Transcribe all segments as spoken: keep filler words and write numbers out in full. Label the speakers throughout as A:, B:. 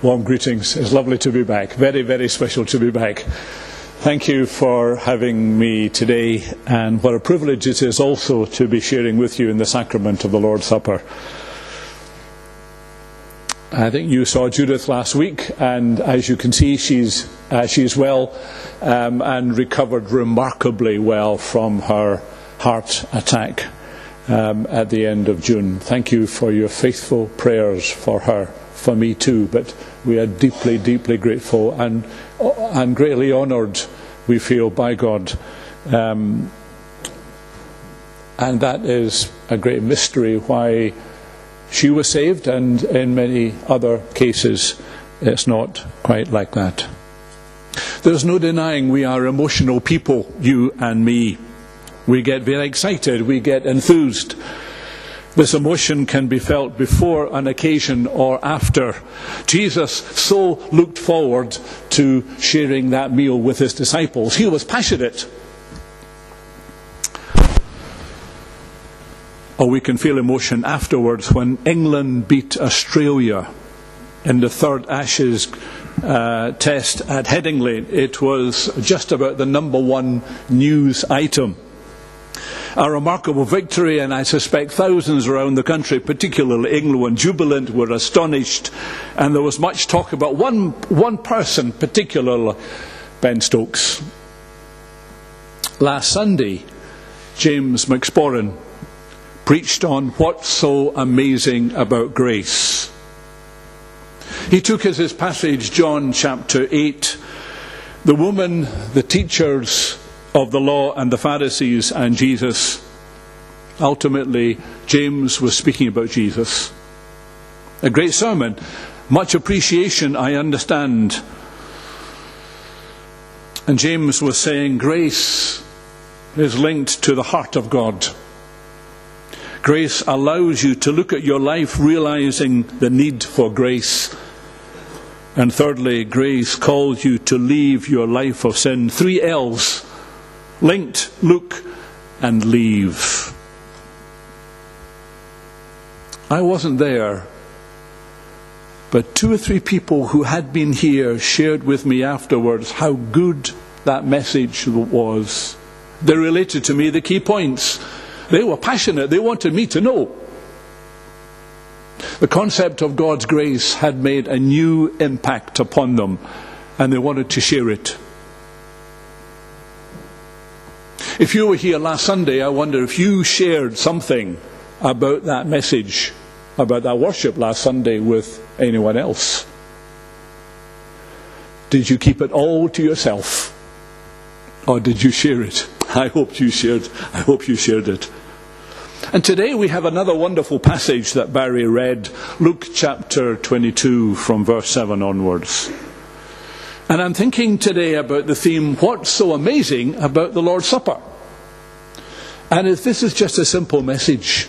A: Warm greetings. It's lovely to be back. Very, very special to be back. Thank you for having me today, and what a privilege it is also to be sharing with you in the sacrament of the Lord's Supper. I think you saw Judith last week, and as you can see, she's uh, she's well um, and recovered remarkably well from her heart attack um, at the end of June. Thank you for your faithful prayers for her, for me too, but we are deeply, deeply grateful and and greatly honoured, we feel, by God. Um, and that is a great mystery why she was saved, and in many other cases it's not quite like that. There's no denying we are emotional people, you and me. We get very excited, we get enthused. This emotion can be felt before an occasion or after. Jesus so looked forward to sharing that meal with his disciples. He was passionate. Or we can feel emotion afterwards when England beat Australia in the third Ashes uh, test at Headingley. It was just about the number one news item. A remarkable victory, and I suspect thousands around the country, particularly England, jubilant, were astonished. And there was much talk about one, one person, particularly Ben Stokes. Last Sunday, James McSporran preached on what's so amazing about grace. He took as his passage John chapter eight. The woman, the teachers of the law and the Pharisees and Jesus. Ultimately, James was speaking about Jesus. A great sermon, much appreciation, I understand. And James was saying grace is linked to the heart of God. Grace allows you to look at your life realizing the need for grace. And thirdly, grace calls you to leave your life of sin. Three L's. Linked, look, and leave. I wasn't there, but two or three people who had been here shared with me afterwards how good that message was. They related to me the key points. They were passionate. They wanted me to know. The concept of God's grace had made a new impact upon them, and they wanted to share it. If you were here last Sunday, I wonder if you shared something about that message, about that worship last Sunday with anyone else. Did you keep it all to yourself? Or did you share it? I hope you shared, I hope you shared it. And today we have another wonderful passage that Barry read, Luke chapter twenty-two from verse seven onwards. And I'm thinking today about the theme, what's so amazing about the Lord's Supper? And if this is just a simple message,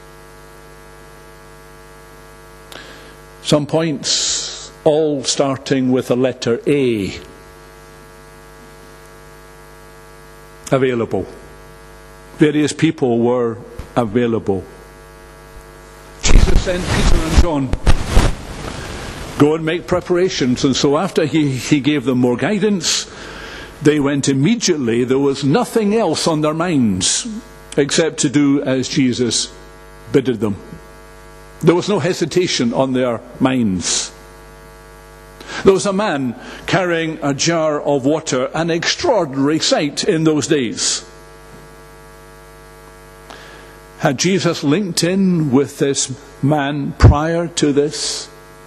A: some points all starting with a letter A. Available. Various people were available. Jesus sent Peter and John, go and make preparations. And so after he, he gave them more guidance, they went immediately. There was nothing else on their minds except to do as Jesus bidded them. There was no hesitation on their minds. There was a man carrying a jar of water, an extraordinary sight in those days. Had Jesus linked in with this man prior to this,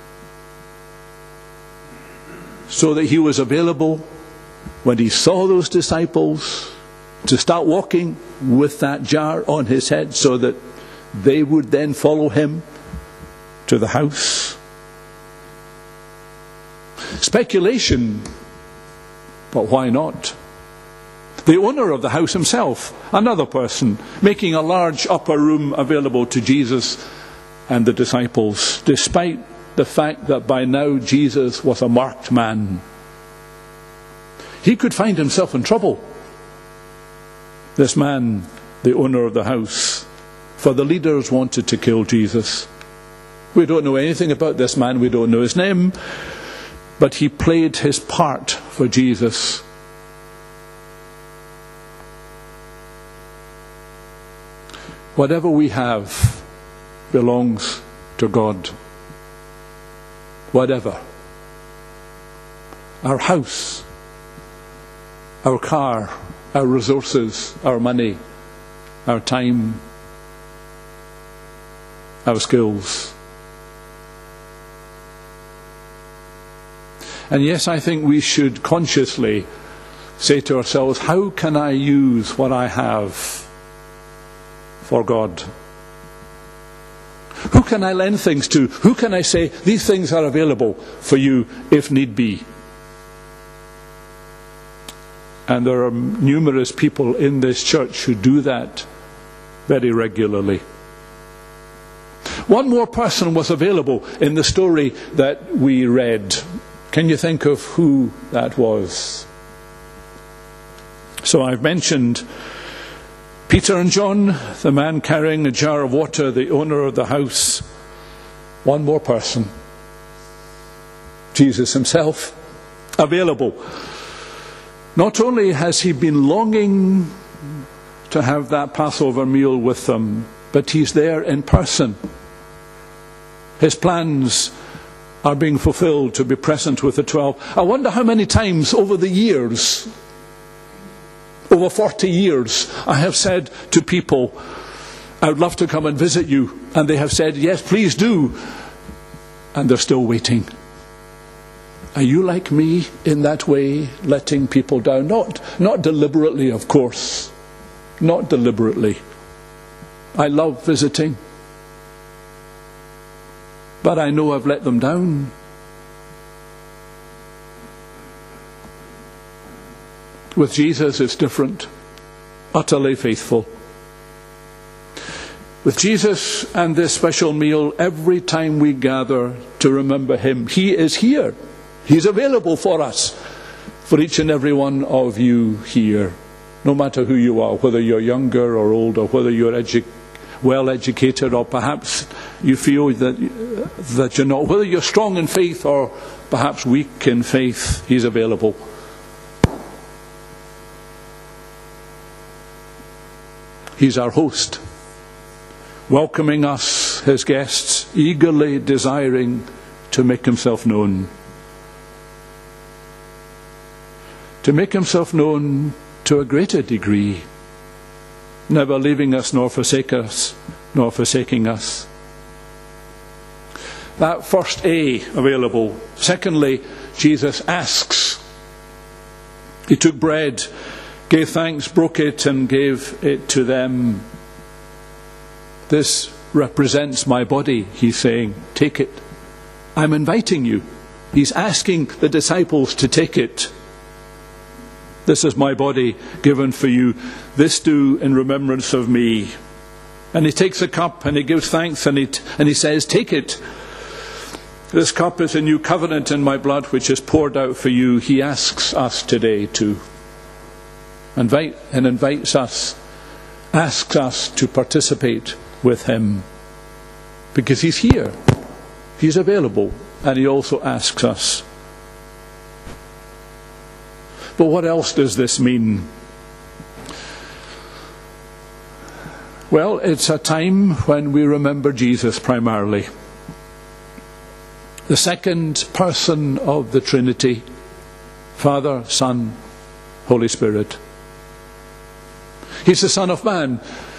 A: so that he was available when he saw those disciples to start walking with that jar on his head, so that they would then follow him to the house? Speculation, but why not? The owner of the house himself, another person, making a large upper room available to Jesus and the disciples, despite the fact that by now Jesus was a marked man. He could find himself in trouble. This man, the owner of the house, for the leaders wanted to kill Jesus. We don't know anything about this man. We don't know his name. But he played his part for Jesus. Whatever we have belongs to God. Whatever. Our house, our car, our resources, our money, our time, our skills. And yes, I think we should consciously say to ourselves, how can I use what I have for God? Who can I lend things to? Who can I say, these things are available for you if need be? And there are numerous people in this church who do that very regularly. One more person was available in the story that we read. Can you think of who that was? So I've mentioned Peter and John, the man carrying a jar of water, the owner of the house. One more person. Jesus himself, available. Not only has he been longing to have that Passover meal with them, but he's there in person. His plans are being fulfilled to be present with the twelve. I wonder how many times over the years, over forty years, I have said to people, I would love to come and visit you. And they have said, yes, please do. And they're still waiting. Are you like me in that way, letting people down? Not, not deliberately, of course. Not deliberately. I love visiting. But I know I've let them down. With Jesus, it's different. Utterly faithful. With Jesus and this special meal, every time we gather to remember him, he is here. He's available for us, for each and every one of you here. No matter who you are, whether you're younger or older, whether you're edu- well educated or perhaps you feel that, that you're not, whether you're strong in faith or perhaps weak in faith, he's available. He's our host, welcoming us, his guests, eagerly desiring to make himself known. To make himself known to a greater degree, never leaving us nor forsake us, nor forsaking us. That first A, available. Secondly, Jesus asks. He took bread, gave thanks, broke it, and gave it to them. This represents my body, he's saying. Take it. I'm inviting you. He's asking the disciples to take it. This is my body given for you. This do in remembrance of me. And he takes a cup and he gives thanks and he, and he says, take it. This cup is a new covenant in my blood which is poured out for you. He asks us today to invite and invites us, asks us to participate with him. Because he's here. He's available. And he also asks us. But what else does this mean? Well, it's a time when we remember Jesus primarily. The second person of the Trinity, Father, Son, Holy Spirit. He's the Son of Man.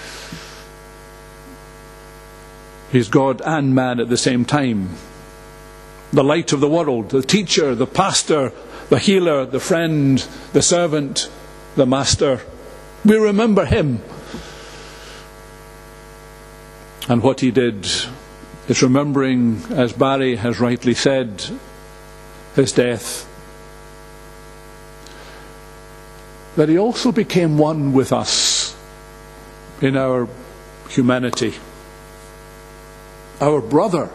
A: He's God and man at the same time. The light of the world, the teacher, the pastor, the healer, the friend, the servant, the master. We remember him. And what he did is remembering, as Barry has rightly said, his death. That he also became one with us in our humanity. Our brother.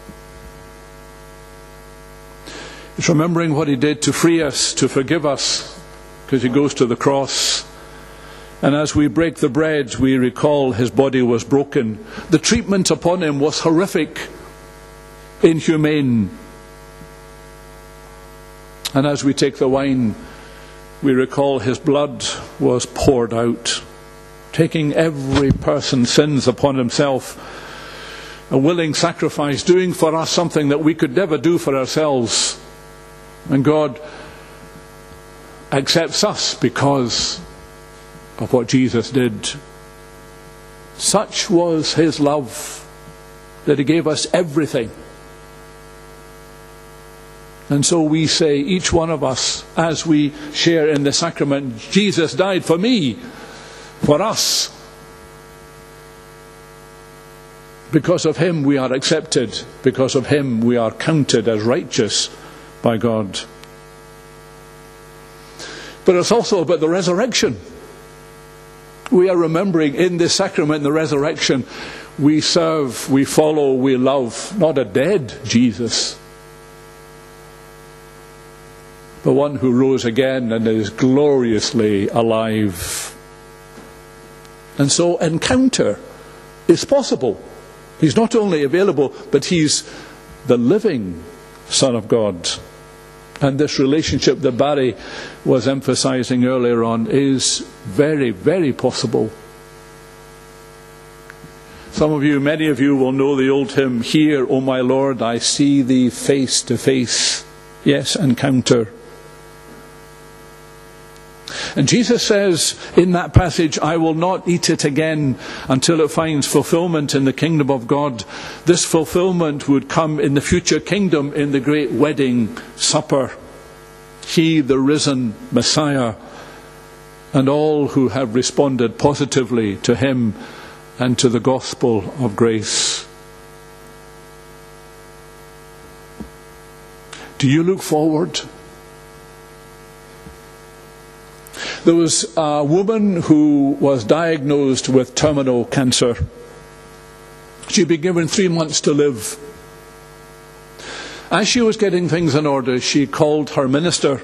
A: It's remembering what he did to free us, to forgive us, because he goes to the cross. And as we break the bread, we recall his body was broken. The treatment upon him was horrific. inhumane. And as we take the wine, we recall his blood was poured out, taking every person's sins upon himself, a willing sacrifice, doing for us something that we could never do for ourselves. And God accepts us because of what Jesus did. Such was his love that he gave us everything. And so we say, each one of us, as we share in the sacrament, Jesus died for me, for us. Because of him we are accepted. Because of him we are counted as righteous by God. But it's also about the resurrection. We are remembering in this sacrament the resurrection. We serve, we follow, we love, not a dead Jesus, but one who rose again and is gloriously alive. And so encounter is possible. He's not only available, but he's the living Son of God. And this relationship that Barry was emphasizing earlier on is very, very possible. Some of you, many of you will know the old hymn, "Here, O my Lord, I see thee face to face." Yes, encounter. And Jesus says in that passage, "I will not eat it again until it finds fulfillment in the kingdom of God." This fulfillment would come in the future kingdom, in the great wedding supper. He, the risen Messiah, and all who have responded positively to him and to the gospel of grace. Do you look forward? There was a woman who was diagnosed with terminal cancer. She'd been given three months to live. As she was getting things in order, she called her minister.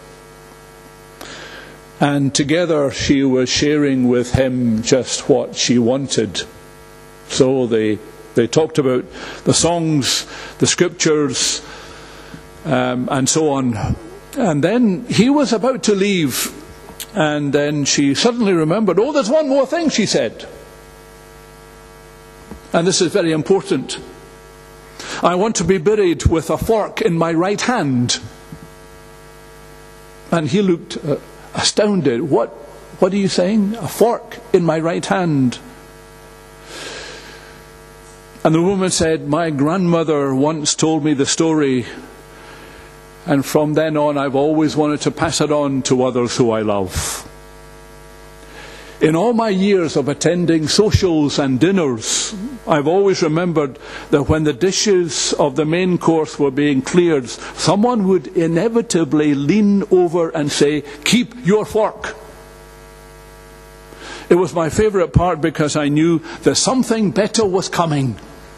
A: And together she was sharing with him just what she wanted. So they, they talked about the songs, the scriptures, um, and so on. And then he was about to leave. And then she suddenly remembered, "Oh, there's one more thing," she said. And this is very important. "I want to be buried with a fork in my right hand." And he looked uh, astounded. What, what are you saying? A fork in my right hand? And the woman said, "My grandmother once told me the story. And from then on, I've always wanted to pass it on to others who I love. In all my years of attending socials and dinners, I've always remembered that when the dishes of the main course were being cleared, someone would inevitably lean over and say, 'Keep your fork.' It was my favourite part because I knew that something better was coming.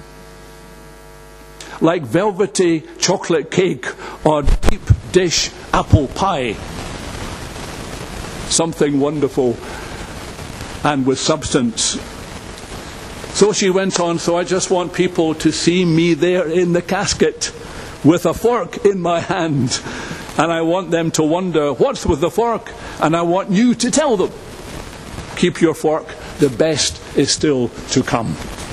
A: Like velvety chocolate cake or deep dish apple pie. Something wonderful and with substance." So she went on, "So I just want people to see me there in the casket with a fork in my hand. And I want them to wonder, what's with the fork? And I want you to tell them, keep your fork, the best is still to come."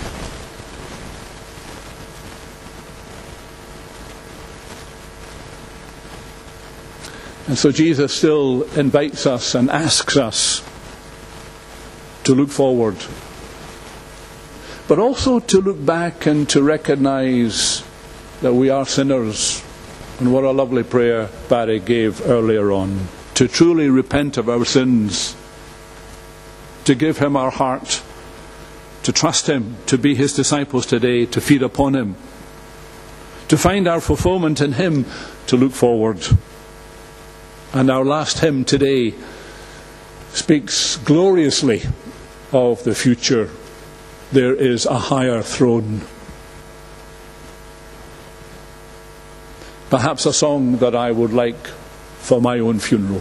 A: And so Jesus still invites us and asks us to look forward, but also to look back and to recognize that we are sinners. And what a lovely prayer Barry gave earlier on. To truly repent of our sins, to give him our heart, to trust him, to be his disciples today, to feed upon him, to find our fulfillment in him, to look forward. And our last hymn today speaks gloriously of the future. There is a higher throne. Perhaps a song that I would like for my own funeral.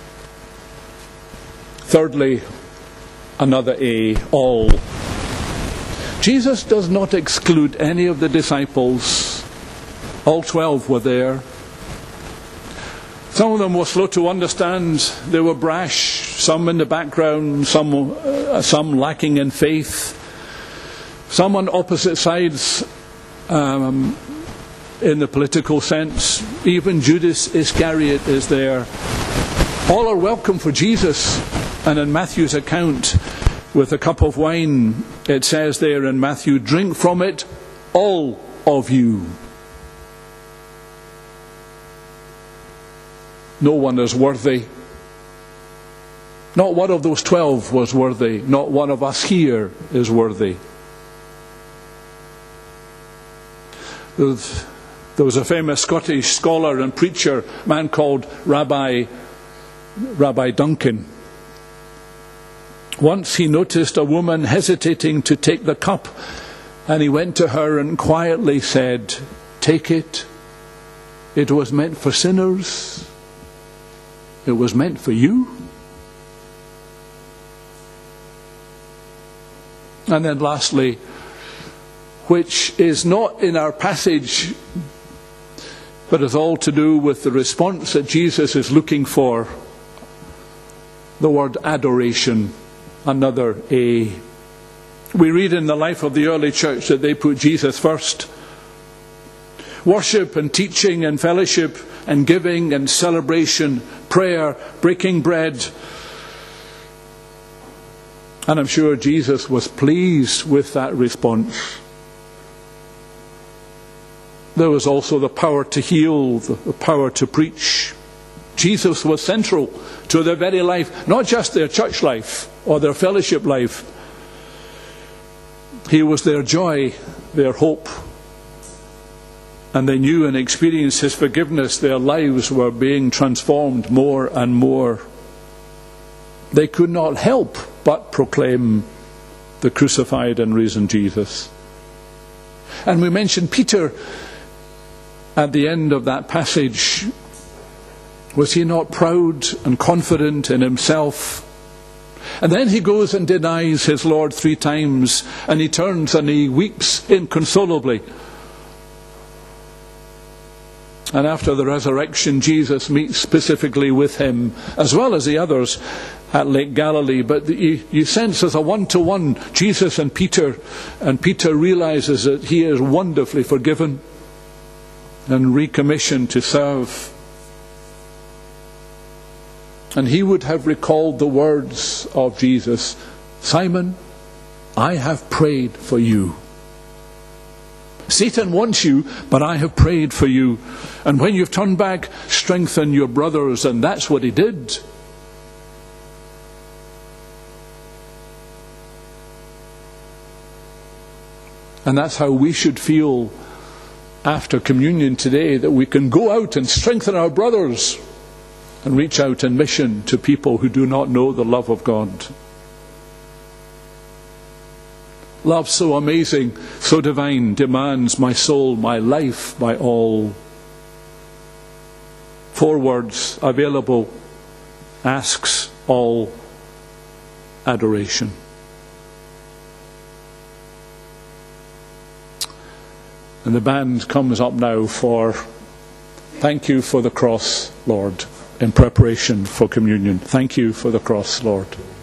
A: Thirdly, another A, all. Jesus does not exclude any of the disciples. All twelve were there. Some of them were slow to understand. They were brash. Some in the background, some, uh, some lacking in faith. Some on opposite sides um, in the political sense. Even Judas Iscariot is there. All are welcome for Jesus. And in Matthew's account, with a cup of wine, it says there in Matthew, drink from it, all of you. No one is worthy. Not one of those twelve was worthy. Not one of us here is worthy. There was a famous Scottish scholar and preacher, a man called Rabbi, Rabbi Duncan. Once he noticed a woman hesitating to take the cup, and he went to her and quietly said, "Take it. It was meant for sinners. It was meant for you." And then lastly, which is not in our passage, but is all to do with the response that Jesus is looking for, the word adoration, another A. We read in the life of the early church that they put Jesus first. Worship and teaching and fellowship and giving and celebration, prayer, breaking bread. And I'm sure Jesus was pleased with that response. There was also the power to heal, the power to preach. Jesus was central to their very life, not just their church life or their fellowship life. He was their joy, their hope. And they knew and experienced His forgiveness. Their lives were being transformed more and more. They could not help but proclaim the crucified and risen Jesus. And we mentioned Peter at the end of that passage. Was he not proud and confident in himself? And then he goes and denies his Lord three times, and he turns and he weeps inconsolably. And after the resurrection, Jesus meets specifically with him, as well as the others, at Lake Galilee. But you, you sense there's a one-to-one, Jesus and Peter. And Peter realizes that he is wonderfully forgiven and recommissioned to serve. And he would have recalled the words of Jesus, "Simon, I have prayed for you. Satan wants you, but I have prayed for you. And when you've turned back, strengthen your brothers." And that's what he did. And that's how we should feel after communion today, that we can go out and strengthen our brothers and reach out in mission to people who do not know the love of God. Love so amazing, so divine, demands my soul, my life, my all. Four words available, asks all adoration. And the band comes up now for "Thank you for the cross, Lord," in preparation for communion. Thank you for the cross, Lord.